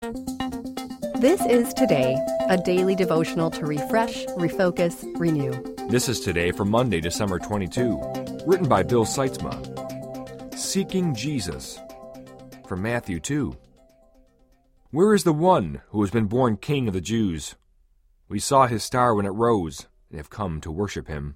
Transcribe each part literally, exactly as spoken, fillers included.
This is Today, a daily devotional to refresh, refocus, renew. This is Today for Monday, December twenty-second, written by Bill Seitzma. Seeking Jesus, from Matthew two. Where is the one who has been born King of the Jews? We saw his star when it rose, and have come to worship him.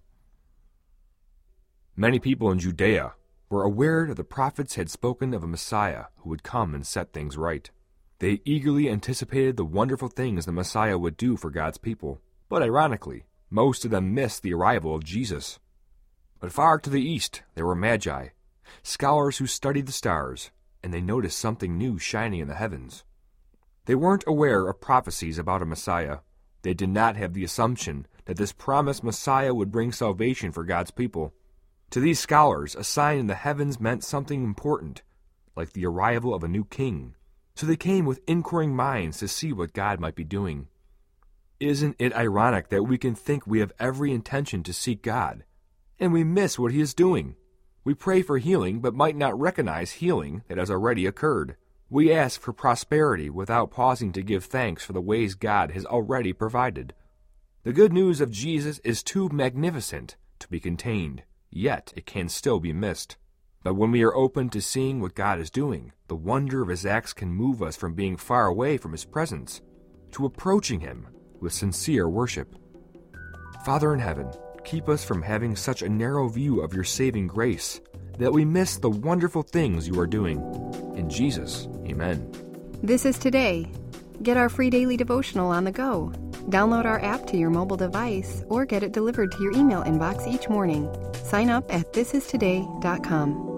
Many people in Judea were aware that the prophets had spoken of a Messiah who would come and set things right. They eagerly anticipated the wonderful things the Messiah would do for God's people. But ironically, most of them missed the arrival of Jesus. But far to the east there were magi, scholars who studied the stars, and they noticed something new shining in the heavens. They weren't aware of prophecies about a Messiah. They did not have the assumption that this promised Messiah would bring salvation for God's people. To these scholars, a sign in the heavens meant something important, like the arrival of a new king. So they came with inquiring minds to see what God might be doing. Isn't it ironic that we can think we have every intention to seek God, and we miss what he is doing? We pray for healing, but might not recognize healing that has already occurred. We ask for prosperity without pausing to give thanks for the ways God has already provided. The good news of Jesus is too magnificent to be contained, yet it can still be missed. But when we are open to seeing what God is doing, the wonder of his acts can move us from being far away from his presence to approaching him with sincere worship. Father in heaven, keep us from having such a narrow view of your saving grace that we miss the wonderful things you are doing. In Jesus, amen. This is Today. Get our free daily devotional on the go. Download our app to your mobile device or get it delivered to your email inbox each morning. Sign up at this is today dot com.